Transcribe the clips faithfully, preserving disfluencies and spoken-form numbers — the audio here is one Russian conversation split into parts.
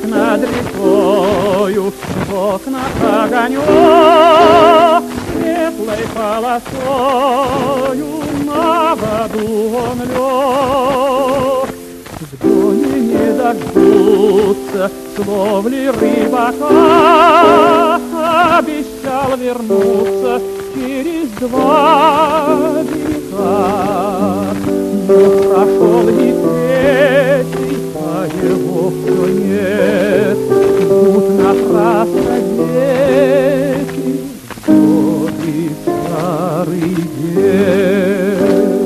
над рекою, в окнах огонек светлой полосою на воду он лег. В доме не дождутся с ловли рыбака, обещал вернуться через два века. Но прошел и третий, а его все нет. Ждут напрасно дети, добрый старый дед.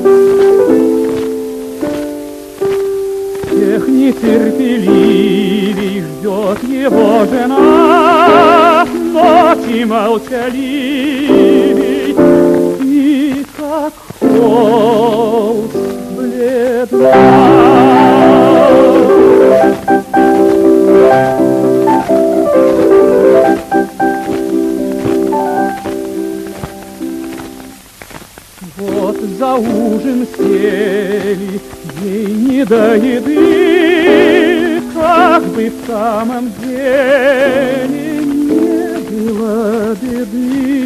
Всех нетерпеливей ждет его жена, ночи молчаливей, и как холст бледна. Вот за ужин сели, ей не до еды, как бы в самом деле не было беды.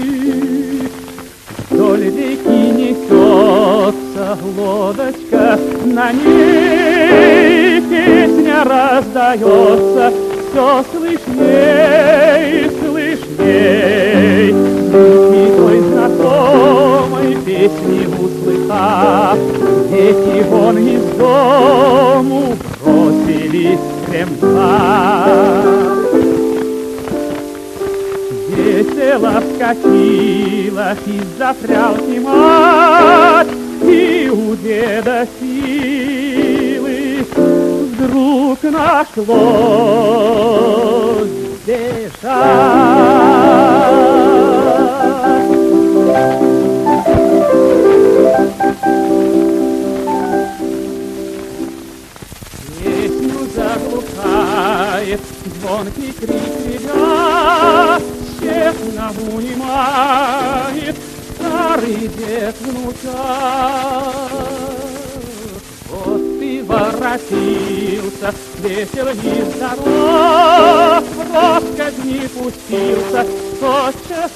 Вдоль реки несется лодочка, на ней песня раздается, все слышней, слышней. Звуки той знакомой песни услыхав, дети вон из дому бросились кремлять. Весело вскочила из-за прялки мать, и у деда силы вдруг нашлось бежать. Песню заглушает звонкий крик ребят, тщетно унимает старый дед внука. Вот ты воротился, весел нездоров, в роскозни пустился, тотчас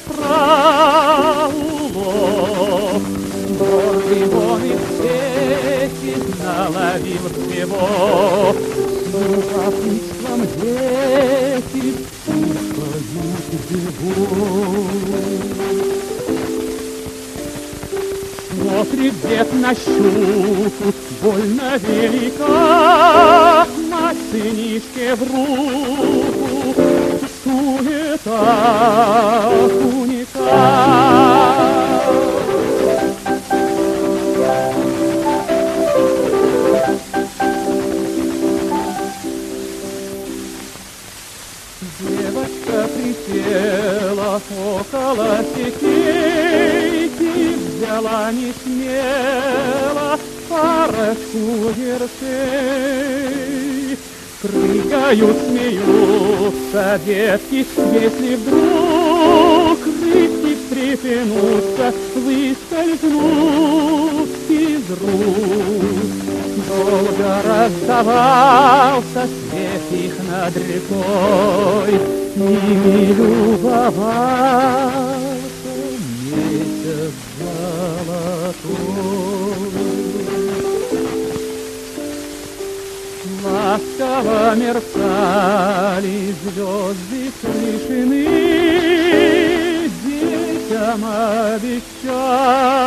проулов. Гордый вон из сети наловил всего, с любопытством дети поют его. Смотрит дед на щуку, больно велика, мать сынишке в руку, суета куника. Девочка присела около сетейки, взяла не смело парочку вершей. Прыгают, смеются детки, если вдруг рыбки встрепенутся, выскользнут из рук. Долго раздавался свет их над рекой, ими любовался месяц золотой. Ласково мерцали звезды слышны, детям обещали